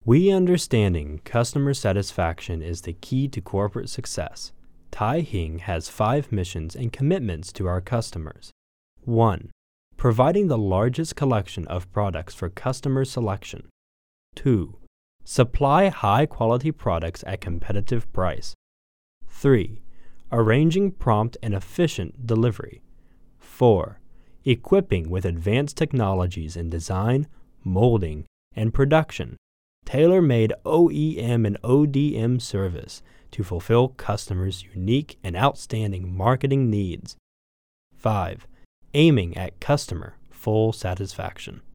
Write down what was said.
We understanding customer satisfaction is the key to corporate success. Tai Hing has 5 missions and commitments to our customers. 1. Providing the largest collection of products for customer selection. 2. Supply high-quality products at competitive price. 3. Arranging prompt and efficient delivery. 4. Equipping with advanced technologies in design, molding, and production. Tailor-made OEM and ODM service to fulfill customers' unique and outstanding marketing needs. 5. Aiming at customer full satisfaction.